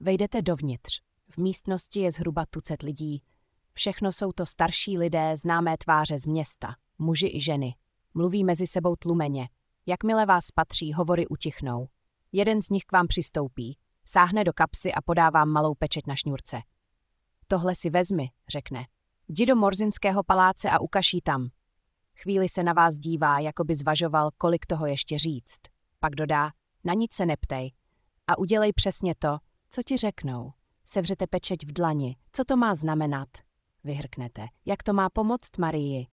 Vejdete dovnitř. V místnosti je zhruba tucet lidí. Všechno jsou to starší lidé, známé tváře z města, muži i ženy. Mluví mezi sebou tlumeně. Jakmile vás spatří, hovory utichnou. Jeden z nich k vám přistoupí, sáhne do kapsy a podá vám malou pečeť na šňůrce. Tohle si vezmi, řekne. Jdi do Morzinského paláce a ukaž jí tam. Chvíli se na vás dívá, jako by zvažoval, kolik toho ještě říct. Pak dodá, na nic se neptej a udělej přesně to, co ti řeknou. Sevřete pečeť v dlani. Co to má znamenat? Vyhrknete. Jak to má pomoct Marii?